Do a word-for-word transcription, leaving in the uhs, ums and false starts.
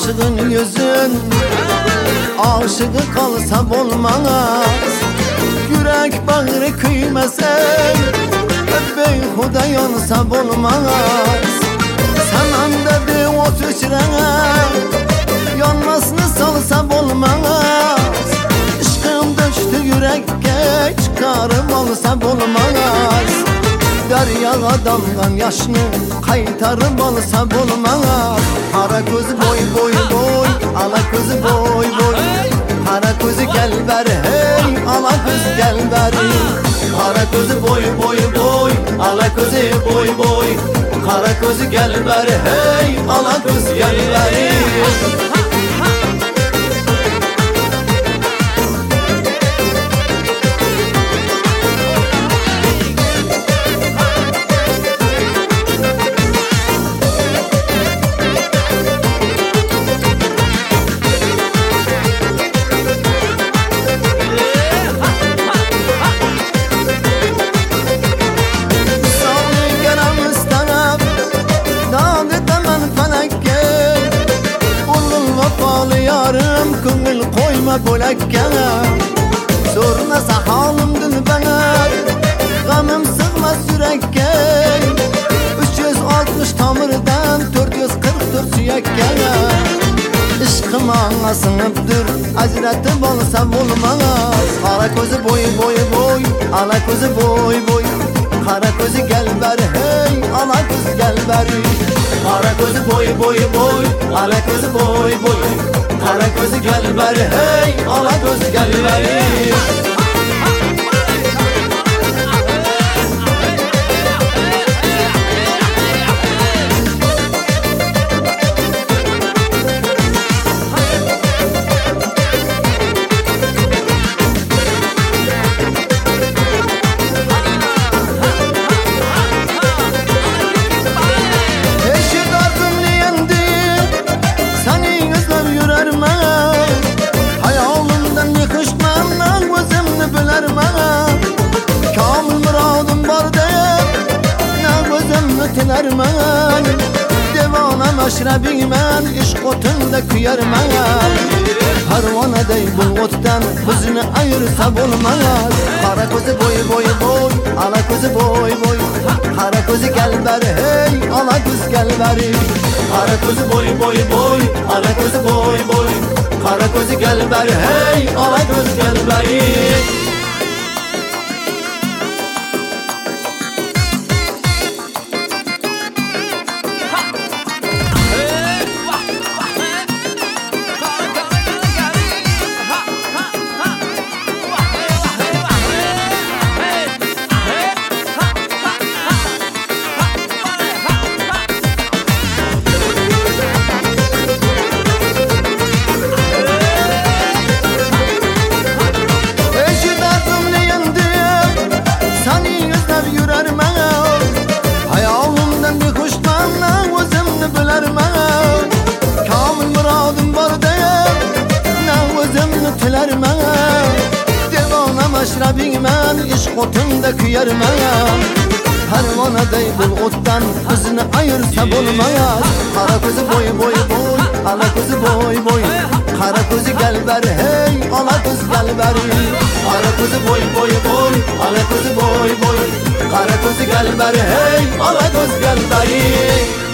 aşığın yüzün aşığı kalsa olmaz. Yürek bağrı kıymesen beyhuda yansa olmaz. Sen anda bir ot içren yanmasını salsa olmaz. Işkım düştü yürekke çıkarım olsa olmaz. Deryağa damlan yaşını kaytarım olsa olmaz. Kara gözü boy boy boy, ala gözü boy boy. Kara gözü gel ver hey, ala göz gel ver. Kara gözü boy boy boy, ala gözü boy boy. Kara gözü gel ver hey, ala göz gel ver. Köngül koyma bölekke sormasa halimdin bana. Gamım sığmaz yürekke üç yüz altmış tamirdan dört yüz kırk dört süyekke. Işkım ağına sınıptır hazretim olsa olmaz. Kara gözü boy boy boy, ala gözü boy boy. Kara gözü gel ver hey, ala göz gel ver. Kara gözü boy boy boy, ala gözü boy boy. Kara gözü gel ver hey, ala göz gel ver. Tilermen devana meşrebiymen iş kotunda kıyarmen. Harvana dey bul ottan hızını ayırsa olmaz. Kara gözü boy boy boy, ala gözü boy boy. Kara gözü gel ver hey, ala göz gel ver. Kara gözü boy boy boy, ala gözü boy boy. Kara gözü gel ver hey, ala göz gel ver. Meşrebiymen iş kotunda kıyarmen. Harvana dey bul ottan hızını ayırsa olmaz. Kara gözü boy boy boy, ala gözü boy boy. Kara gözü gel ver hey, ala göz gel ver. Kara gözü boy boy boy, ala gözü boy boy. Kara gözü gel ver hey, ala göz gel ver.